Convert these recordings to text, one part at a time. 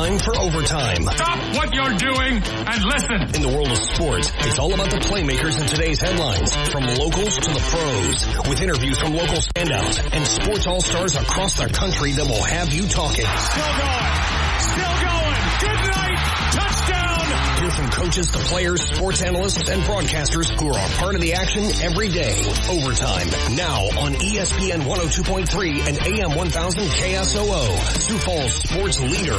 time for Overtime. Stop what you're doing and listen. In the world of sports, it's all about the playmakers in today's headlines, from locals to the pros, with interviews from local standouts and sports all-stars across the country that will have you talking. Still going. Good night. Touchdown. Hear from coaches to players, sports analysts, and broadcasters who are a part of the action every day. Overtime, now on ESPN 102.3 and AM 1000 KSOO, Sioux Falls sports leader.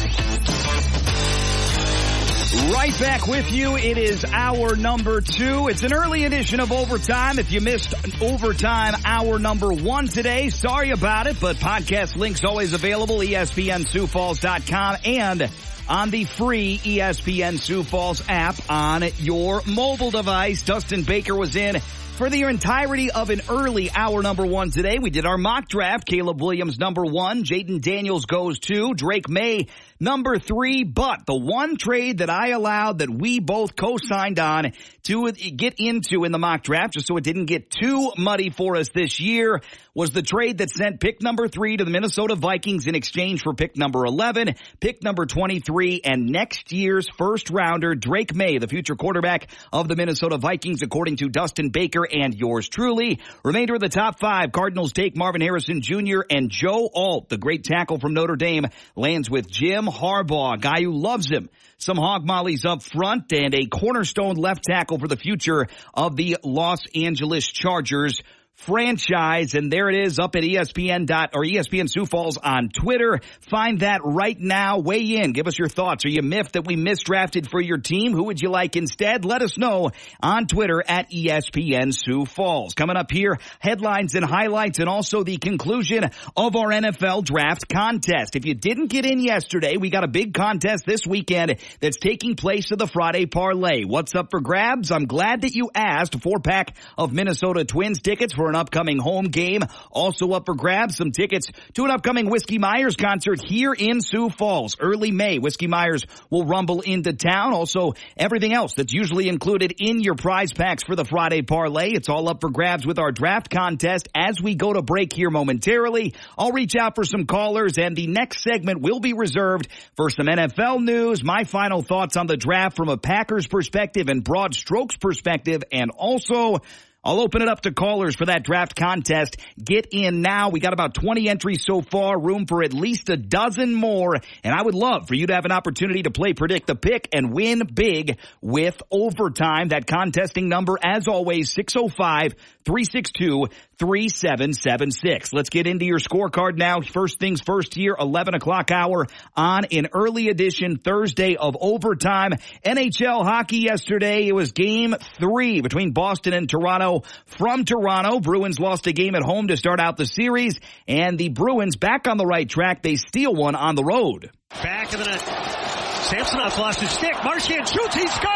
Right back with you. It is hour number 2. It's an early edition of Overtime. If you missed Overtime hour number 1 today, sorry about it, but podcast links always available, ESPNSiouxFalls.com and on the free ESPN Sioux Falls app on your mobile device. Dustin Baker was in for the entirety of an early hour number 1 today. We did our mock draft. Caleb Williams, number 1. Jaden Daniels goes 2. Drake May, number 3. But the one trade that I allowed that we both co-signed on to get into in the mock draft, just so it didn't get too muddy for us this year, was the trade that sent pick number 3 to the Minnesota Vikings in exchange for pick number 11, pick number 23, and next year's first rounder, Drake May, the future quarterback of the Minnesota Vikings, according to Dustin Baker and yours truly. Remainder of the top 5, Cardinals take Marvin Harrison Jr. and Joe Alt, the great tackle from Notre Dame, lands with Jim Harbaugh, a guy who loves him. Some hog mollies up front and a cornerstone left tackle for the future of the Los Angeles Chargers franchise. And there it is up at ESPN Sioux Falls on Twitter. Find that right now. Weigh in. Give us your thoughts. Are you miffed that we misdrafted for your team? Who would you like instead? Let us know on Twitter at ESPN Sioux Falls. Coming up here, headlines and highlights and also the conclusion of our NFL draft contest. If you didn't get in yesterday, we got a big contest this weekend that's taking place at the Friday Parlay. What's up for grabs? I'm glad that you asked. A 4-pack of Minnesota Twins tickets for an upcoming home game. Also up for grabs, some tickets to an upcoming Whiskey Myers concert here in Sioux Falls. Early May, Whiskey Myers will rumble into town. Also, everything else that's usually included in your prize packs for the Friday Parlay. It's all up for grabs with our draft contest as we go to break here momentarily. I'll reach out for some callers, and the next segment will be reserved for some NFL news, my final thoughts on the draft from a Packers perspective and broad strokes perspective, and also I'll open it up to callers for that draft contest. Get in now. We got about 20 entries so far, room for at least a dozen more. And I would love for you to have an opportunity to play Predict the Pick and win big with Overtime. That contesting number, as always, 605-362-3776. Let's get into your scorecard now. First things first here, 11 o'clock hour on an early edition Thursday of Overtime. NHL hockey yesterday. It was game 3 between Boston and Toronto. From Toronto, Bruins lost a game at home to start out the series, and the Bruins back on the right track. They steal one on the road. Back of the net. Samsonov lost his stick. Marchand shoots. He scores!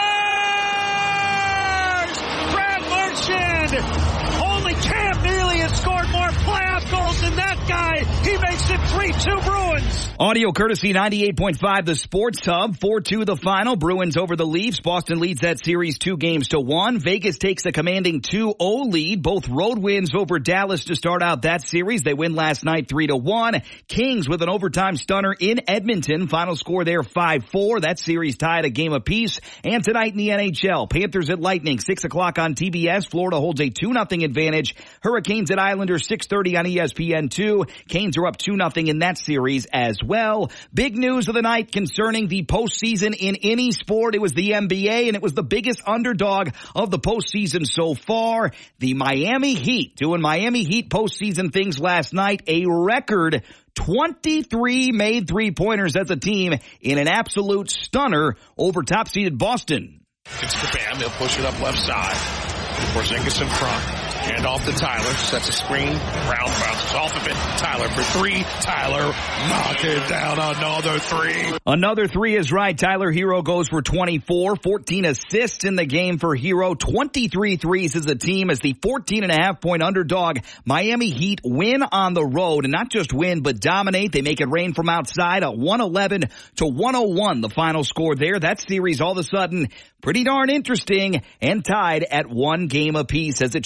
Brad Marchand! Only Cam Neely has scored more playoff goals than that guy. He makes it 3-2 Bruins. Audio courtesy 98.5 The Sports Hub. 4-2 the final. Bruins over the Leafs. Boston leads that series 2-1. Vegas takes a commanding 2-0 lead. Both road wins over Dallas to start out that series. They win last night 3-1. Kings with an overtime stunner in Edmonton. Final score there 5-4. That series tied a game apiece. And tonight in the NHL, Panthers at Lightning, 6 o'clock on TBS. Florida holds a 2-0 advantage. Hurricanes at Islanders, 6:30 on ESPN2. Canes are up 2-0 in that series as well. Big news of the night concerning the postseason in any sport. It was the NBA, and it was the biggest underdog of the postseason so far. The Miami Heat doing Miami Heat postseason things last night. A record 23 made three-pointers as a team in an absolute stunner over top-seeded Boston. It's the Bam. He'll push it up left side. Porzingis in front. Hand off to Tyler. Sets a screen. Brown bounces off of it. Tyler for 3. Tyler knocking down another 3. Another 3 is right. Tyler Hero goes for 24. 14 assists in the game for Hero. 23 threes as a team as the 14.5-point underdog Miami Heat win on the road. And not just win, but dominate. They make it rain from outside. A 111-101 the final score there. That series all of a sudden pretty darn interesting and tied at 1 game apiece as it shifts to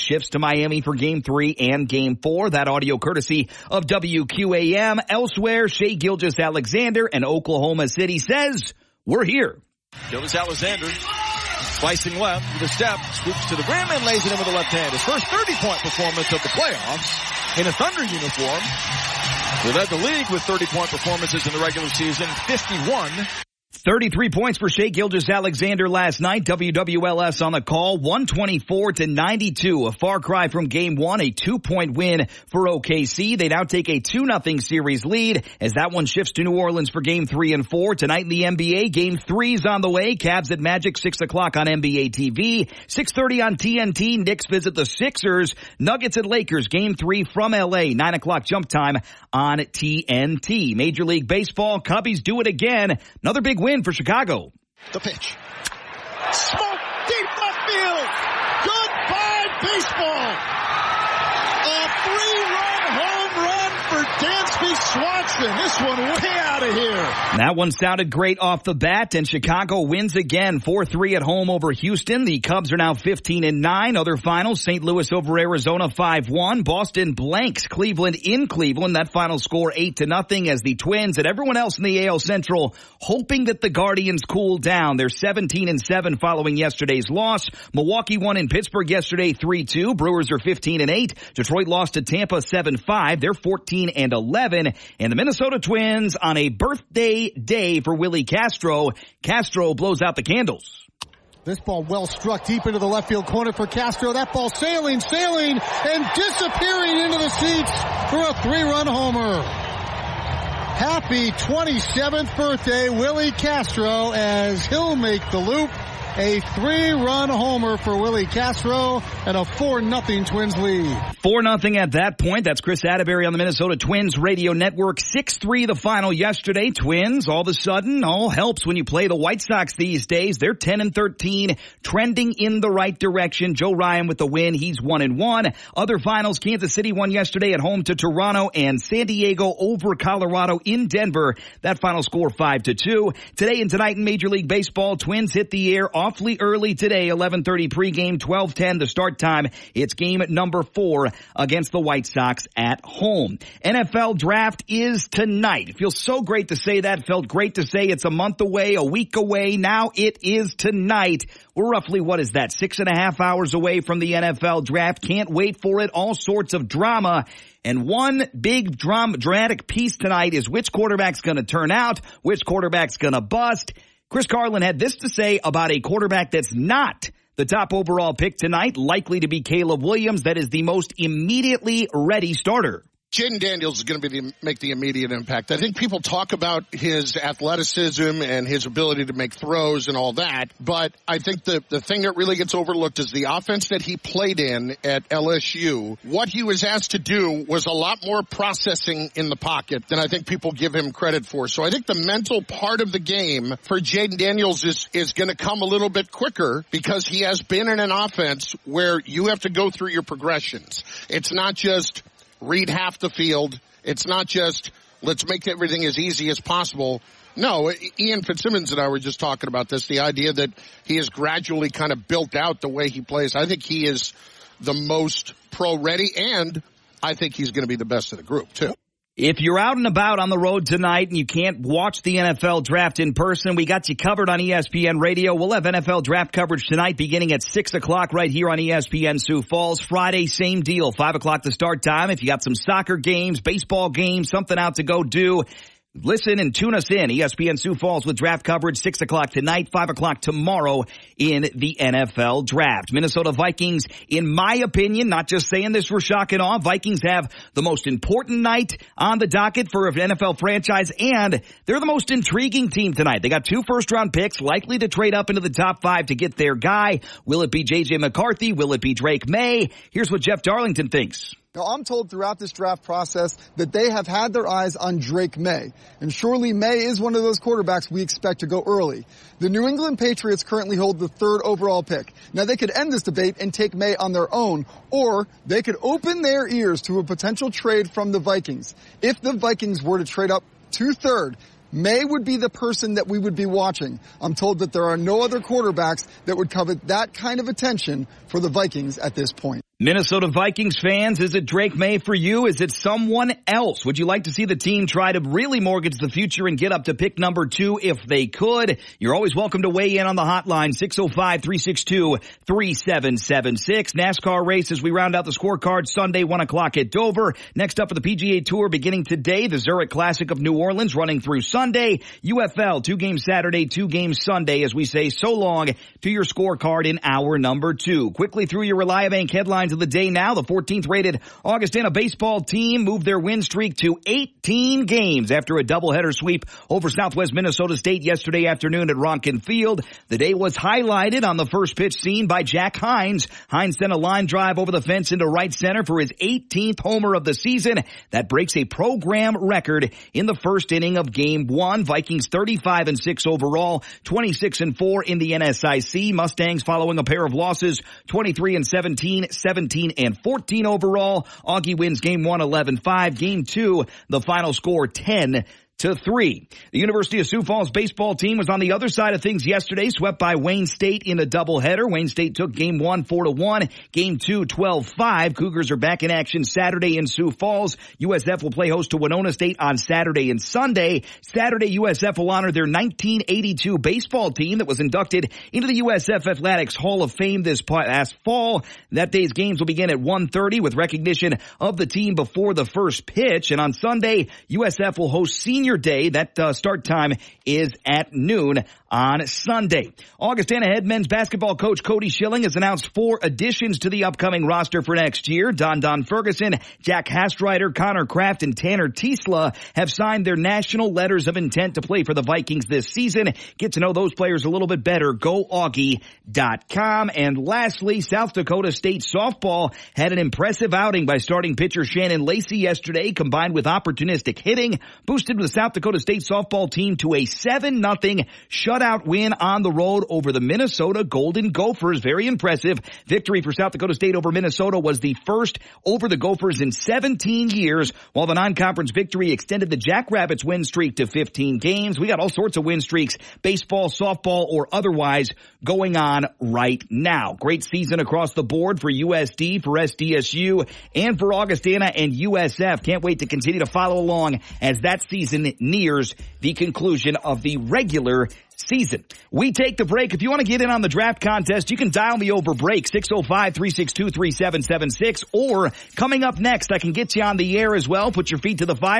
Miami for Game 3 and Game 4. That audio courtesy of WQAM. Elsewhere, Shai Gilgeous-Alexander and Oklahoma City says, we're here. Gilgeous-Alexander slicing left with a step, scoops to the rim and lays it in with the left hand. His first 30-point performance of the playoffs in a Thunder uniform. He led the league with 30-point performances in the regular season, 51. 33 points for Shai Gilgeous-Alexander last night. WWLS on the call, 124-92. A far cry from Game 1, a 2-point win for OKC. They now take a 2-0 series lead as that one shifts to New Orleans for Game 3 and 4. Tonight in the NBA, Game 3's on the way. Cavs at Magic, 6 o'clock on NBA TV. 6:30 on TNT. Knicks visit the Sixers. Nuggets at Lakers, Game 3 from LA. 9 o'clock jump time on TNT. Major League Baseball, Cubbies do it again. Another big win for Chicago. The pitch. Smoke deep left field. Goodbye, baseball. A 3-run home run for Dansby Swanson. This one way out of here. That one sounded great off the bat, and Chicago wins again, 4-3 at home over Houston. The Cubs are now 15-9. Other finals, St. Louis over Arizona 5-1. Boston blanks Cleveland in Cleveland. That final score 8-0 as the Twins and everyone else in the AL Central hoping that the Guardians cool down. They're 17-7 following yesterday's loss. Milwaukee won in Pittsburgh yesterday 3-2. Brewers are 15-8. Detroit lost to Tampa 7-5. They're 14-11. And the Minnesota Twins on a birthday day for Willie Castro. Castro blows out the candles. This ball well struck deep into the left field corner for Castro. That ball sailing, and disappearing into the seats for a 3-run homer. Happy 27th birthday, Willie Castro, as he'll make the loop. A 3-run homer for Willie Castro and a 4-0 Twins lead. 4-0 at that point. That's Chris Atterbury on the Minnesota Twins radio network. 6-3 the final yesterday. Twins, all of a sudden, all helps when you play the White Sox these days. They're 10-13, trending in the right direction. Joe Ryan with the win. He's 1-1. Other finals, Kansas City won yesterday at home to Toronto, and San Diego over Colorado in Denver. That final score 5-2. Today and tonight in Major League Baseball, Twins hit the air awfully early today, 11:30 pregame, 12:10 the start time. It's game number 4 against the White Sox at home. NFL draft is tonight. It feels so great to say that. Felt great to say it's a month away, a week away. Now it is tonight. We're roughly, 6.5 hours away from the NFL draft. Can't wait for it. All sorts of drama. And one big dramatic piece tonight is which quarterback's going to turn out, which quarterback's going to bust. Chris Carlin had this to say about a quarterback that's not the top overall pick tonight, likely to be Caleb Williams. That is the most immediately ready starter. Jaden Daniels is going to make the immediate impact. I think people talk about his athleticism and his ability to make throws and all that, but I think the thing that really gets overlooked is the offense that he played in at LSU. What he was asked to do was a lot more processing in the pocket than I think people give him credit for. So I think the mental part of the game for Jaden Daniels is going to come a little bit quicker because he has been in an offense where you have to go through your progressions. It's not just read half the field. It's not just, let's make everything as easy as possible. No, Ian Fitzsimmons and I were just talking about this, the idea that he has gradually kind of built out the way he plays. I think he is the most pro-ready, and I think he's going to be the best of the group, too. If you're out and about on the road tonight and you can't watch the NFL draft in person, we got you covered on ESPN Radio. We'll have NFL draft coverage tonight beginning at 6 o'clock right here on ESPN Sioux Falls. Friday, same deal, 5 o'clock the start time. If you got some soccer games, baseball games, something out to go do, listen and tune us in. ESPN Sioux Falls with draft coverage, 6 o'clock tonight, 5 o'clock tomorrow in the NFL draft. Minnesota Vikings, in my opinion, not just saying this for shock and awe, Vikings have the most important night on the docket for an NFL franchise, and they're the most intriguing team tonight. They got 2 first-round picks, likely to trade up into the top 5 to get their guy. Will it be J.J. McCarthy? Will it be Drake May? Here's what Jeff Darlington thinks. Now, I'm told throughout this draft process that they have had their eyes on Drake May. And surely May is one of those quarterbacks we expect to go early. The New England Patriots currently hold the 3rd overall pick. Now, they could end this debate and take May on their own, or they could open their ears to a potential trade from the Vikings. If the Vikings were to trade up to 3rd, May would be the person that we would be watching. I'm told that there are no other quarterbacks that would covet that kind of attention for the Vikings at this point. Minnesota Vikings fans, is it Drake May for you? Is it someone else? Would you like to see the team try to really mortgage the future and get up to pick number 2 if they could? You're always welcome to weigh in on the hotline, 605-362-3776. NASCAR race as we round out the scorecard Sunday, 1 o'clock at Dover. Next up for the PGA Tour beginning today, the Zurich Classic of New Orleans running through Sunday. UFL, 2 games Saturday, 2 games Sunday as we say so long to your scorecard in hour number 2. Quickly through your Reliabank headlines of the day now. The 14th rated Augustana baseball team moved their win streak to 18 games after a doubleheader sweep over Southwest Minnesota State yesterday afternoon at Ronkin Field. The day was highlighted on the first pitch seen by Jack Hines. Hines sent a line drive over the fence into right center for his 18th homer of the season. That breaks a program record in the first inning of game 1. Vikings 35-6 overall, 26-4 in the NSIC. Mustangs following a pair of losses, 23-17, 17-14 overall. Augie wins game 1, 11-5. Game 2, the final score 10-3. The University of Sioux Falls baseball team was on the other side of things yesterday, swept by Wayne State in a doubleheader. Wayne State took game 1 4-1, game 2 12-5. Cougars are back in action Saturday in Sioux Falls. USF will play host to Winona State on Saturday and Sunday. Saturday, USF will honor their 1982 baseball team that was inducted into the USF Athletics Hall of Fame this past fall. That day's games will begin at 1:30 with recognition of the team before the first pitch. And on Sunday, USF will host Senior Day. That start time is at noon on Sunday. Augustana head men's basketball coach Cody Schilling has announced 4 additions to the upcoming roster for next year. Don Ferguson, Jack Hastreiter, Connor Kraft, and Tanner Tiesla have signed their national letters of intent to play for the Vikings this season. Get to know those players a little bit better. GoAugie.com. And lastly, South Dakota State softball had an impressive outing by starting pitcher Shannon Lacey yesterday, combined with opportunistic hitting, boosted the South Dakota State softball team to a 7-0 shutout win on the road over the Minnesota Golden Gophers. Very impressive. Victory for South Dakota State over Minnesota was the first over the Gophers in 17 years, while the non-conference victory extended the Jackrabbits win streak to 15 games. We got all sorts of win streaks, baseball, softball, or otherwise, going on right now. Great season across the board for USD, for SDSU, and for Augustana and USF. Can't wait to continue to follow along as that season nears the conclusion of the regular season. We take the break. If you want to get in on the draft contest, you can dial me over break, 605-362-3776, or coming up next, I can get you on the air as well. Put your feet to the fire,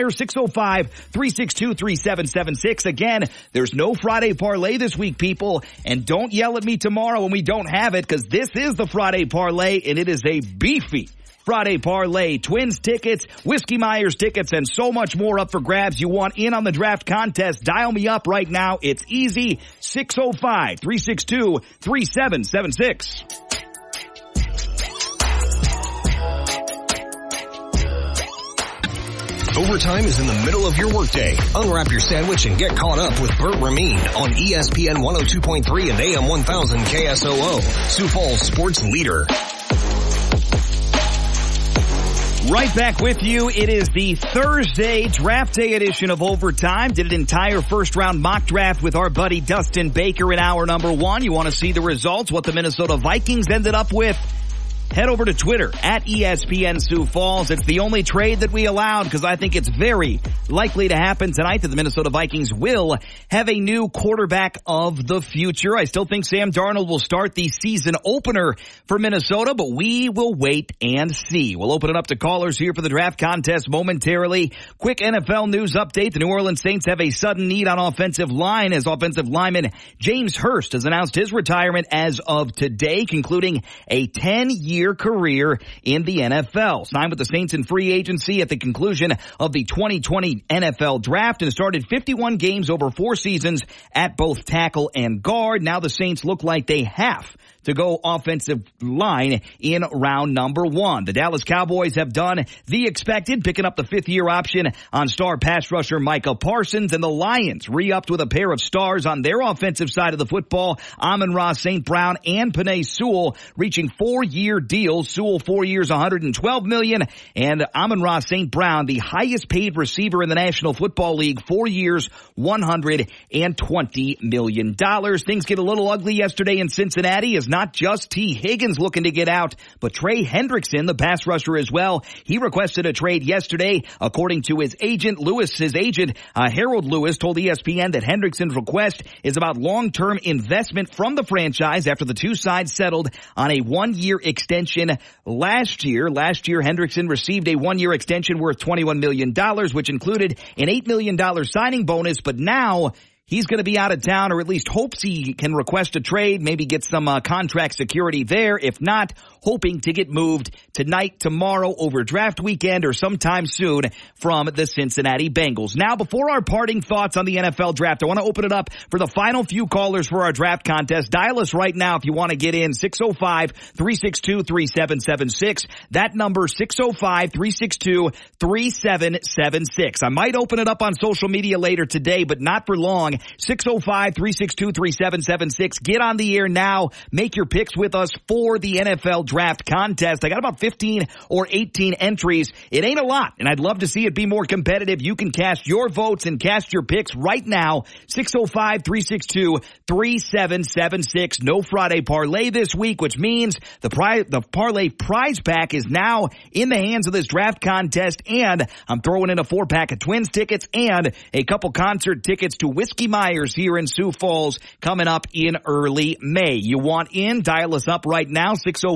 605-362-3776. Again, there's no Friday parlay this week, people, and don't yell at me tomorrow when we don't have it, because this is the Friday parlay, and it is a beefy Friday parlay. Twins tickets, Whiskey Myers tickets, and so much more up for grabs. You want in on the draft contest? Dial me up right now. It's easy. 605-362-3776. Overtime is in the middle of your workday. Unwrap your sandwich and get caught up with Bert Rameen on ESPN 102.3 and AM 1000 KSOO, Sioux Falls sports leader. Right back with you. It is the Thursday draft day edition of Overtime. Did an entire first round mock draft with our buddy Dustin Baker in hour number 1. You want to see the results, what the Minnesota Vikings ended up with? Head over to Twitter at ESPN Sioux Falls. It's the only trade that we allowed because I think it's very likely to happen tonight that the Minnesota Vikings will have a new quarterback of the future. I still think Sam Darnold will start the season opener for Minnesota, but we will wait and see. We'll open it up to callers here for the draft contest momentarily. Quick NFL news update. The New Orleans Saints have a sudden need on offensive line as offensive lineman James Hurst has announced his retirement as of today, concluding a 10-year career in the NFL. Signed with the Saints in free agency at the conclusion of the 2020 NFL draft and started 51 games over 4 seasons at both tackle and guard. Now the Saints look like they have to go offensive line in round number 1. The Dallas Cowboys have done the expected, picking up the 5th-year option on star pass rusher Micah Parsons, and the Lions re-upped with a pair of stars on their offensive side of the football, Amon-Ra St. Brown and Penei Sewell, reaching 4-year deals. Sewell 4 years, $112 million, and Amon-Ra St. Brown, the highest paid receiver in the National Football League, 4 years, $120 million. Things get a little ugly yesterday in Cincinnati as not just T. Higgins looking to get out, but Trey Hendrickson, the pass rusher as well. He requested a trade yesterday. According to his agent, Harold Lewis, told ESPN that Hendrickson's request is about long-term investment from the franchise after the two sides settled on a one-year extension last year. Last year, Hendrickson received a one-year extension worth $21 million, which included an $8 million signing bonus, but now he's going to be out of town, or at least hopes he can request a trade, maybe get some contract security there. If not, hoping to get moved tonight, tomorrow, over draft weekend, or sometime soon from the Cincinnati Bengals. Now, before our parting thoughts on the NFL draft, I want to open it up for the final few callers for our draft contest. Dial us right now if you want to get in, 605-362-3776. That number, 605-362-3776. I might open it up on social media later today, but not for long. 605-362-3776. Get on the air now. Make your picks with us for the NFL draft contest. I got about 15 or 18 entries. It ain't a lot, and I'd love to see it be more competitive. You can cast your votes and cast your picks right now. 605-362-3776. No Friday parlay this week, which means the parlay prize pack is now in the hands of this draft contest, and I'm throwing in a 4-pack of Twins tickets and a couple concert tickets to Whiskey Myers here in Sioux Falls coming up in early May. You want in? Dial us up right now,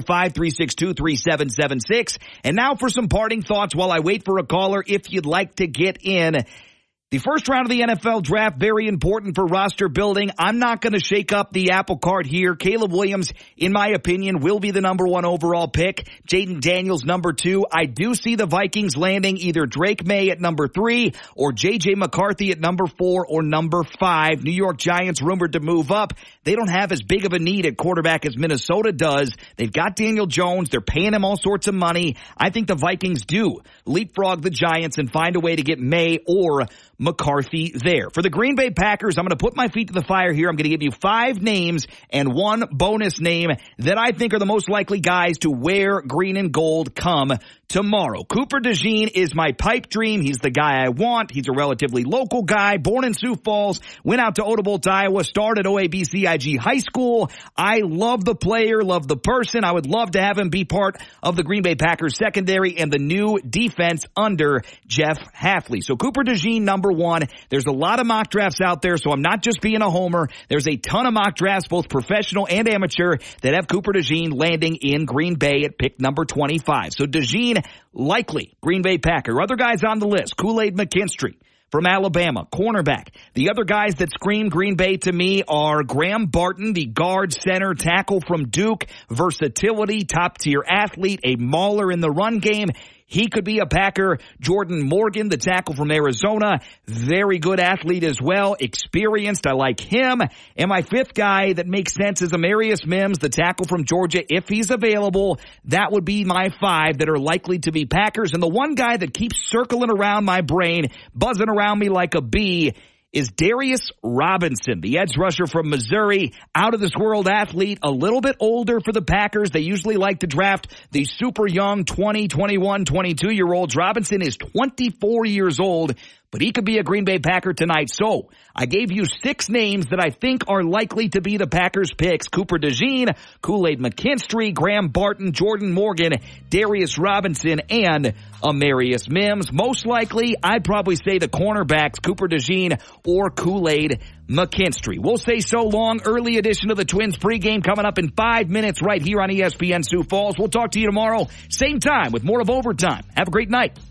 605-362-3776. And now for some parting thoughts while I wait for a caller if you'd like to get in. The first round of the NFL draft, very important for roster building. I'm not going to shake up the apple cart here. Caleb Williams, in my opinion, will be the number 1 overall pick. Jaden Daniels, number 2. I do see the Vikings landing either Drake May at number 3 or J.J. McCarthy at number 4 or number 5. New York Giants rumored to move up. They don't have as big of a need at quarterback as Minnesota does. They've got Daniel Jones. They're paying him all sorts of money. I think the Vikings do leapfrog the Giants and find a way to get May or McCarthy there. For the Green Bay Packers, I'm going to put my feet to the fire here. I'm going to give you 5 names and 1 bonus name that I think are the most likely guys to wear green and gold come tomorrow. Cooper DeJean is my pipe dream. He's the guy I want. He's a relatively local guy, born in Sioux Falls, went out to Odebolt, Iowa, started OABCIG High School. I love the player, love the person. I would love to have him be part of the Green Bay Packers secondary and the new defense under Jeff Hafley. So Cooper DeJean, number 1. There's a lot of mock drafts out there, so I'm not just being a homer. There's a ton of mock drafts, both professional and amateur, that have Cooper DeJean landing in Green Bay at pick number 25. So DeJean, likely Green Bay Packer. Other guys on the list, Kool-Aid McKinstry from Alabama, cornerback. The other guys that scream Green Bay to me are Graham Barton, the guard center tackle from Duke, versatility, top-tier athlete, a mauler in the run game. He could be a Packer. Jordan Morgan, the tackle from Arizona, very good athlete as well, experienced. I like him. And my 5th guy that makes sense is Amarius Mims, the tackle from Georgia, if he's available. That would be my 5 that are likely to be Packers. And the one guy that keeps circling around my brain, buzzing around me like a bee, is Darius Robinson, the edge rusher from Missouri, out-of-this-world athlete, a little bit older for the Packers. They usually like to draft the super young 20, 21, 22-year-olds. Robinson is 24 years old, but he could be a Green Bay Packer tonight. So I gave you 6 names that I think are likely to be the Packers picks. Cooper DeJean, Kool-Aid McKinstry, Graham Barton, Jordan Morgan, Darius Robinson, and Amarius Mims. Most likely, I'd probably say the cornerbacks, Cooper DeJean or Kool-Aid McKinstry. We'll say so long. Early edition of the Twins pregame coming up in 5 minutes right here on ESPN Sioux Falls. We'll talk to you tomorrow, same time, with more of Overtime. Have a great night.